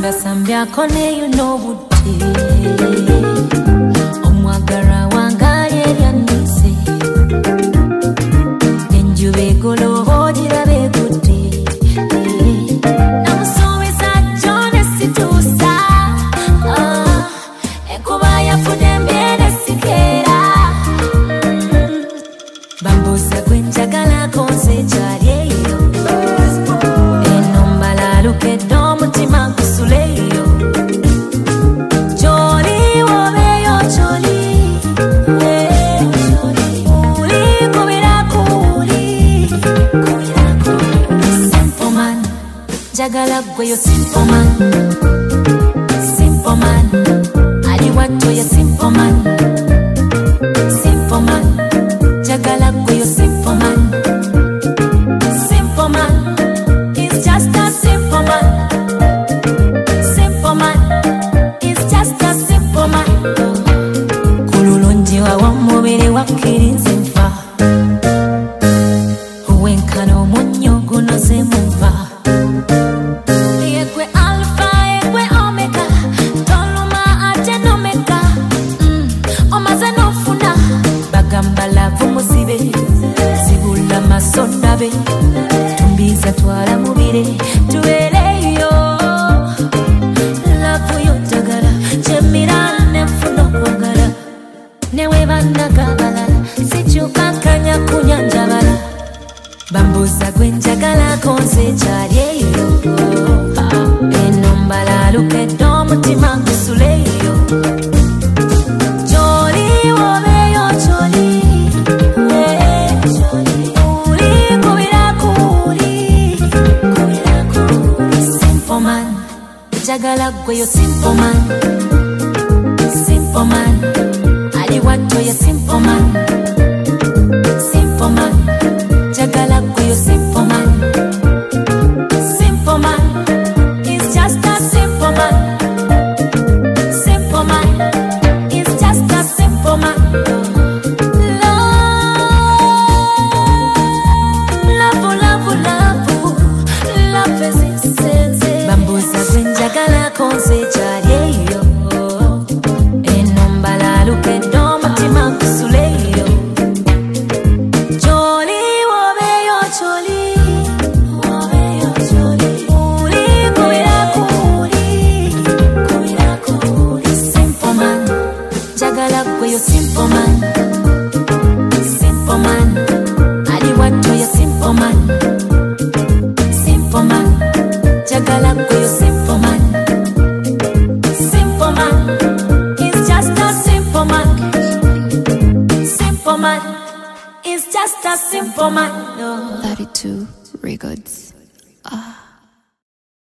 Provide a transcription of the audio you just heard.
Sambia kone you know buti Omwagara wangaye yanise Nenjuwe golo hodira be buti Namusuwisa jone situsa Ekuba ya fudembele sikera Bambusa kwenjagala konse charyeyo Enombala luke domutima kusuleyo Choli wobeyo choli Uli kubira kuli Simple man Jagala gweyo simple man Simple man Ali watu ya simple man Simple man Jagala gweyo simple man Simple man It's just a simple man Simple man It's just a simple man Kululunji wa wamubiri wakirinzi mfa Uwenkano munyo gunoze mumva Yekwe alpha, yekwe omega Toluma ate nomega Omaze nofuna Bagambala vumusibe Zibula masondabe Tumbiza twala mubire Tuweleyo Lavu yotagala Chemirane mfuno kwagala Newe bandagabalala Sichuka kanya kunyanjabala Bambuza gwenjagala konse charyeyo Enombala luke domutima kusuleyo Choli wobeyo choli Uli kubira kuli Simple man Jagala gweyo simple man Simple man Ali watu ya simple man Simple man Jagala gweyo simple man Simple man It's just a simple man Simple man It's just a simple man Love is insane Bambuza gwenjagala konse charyeyo Enombala luke domutima kusuleyo Choli wobeyo choli Uli kubira kuli Simple man Jagala gweyo simple man Simple man Ali watu ya simple man Simple man Jagala gweyo simple man Simple man It's just a simple man Simple man It's just a simple man no. 32 Records.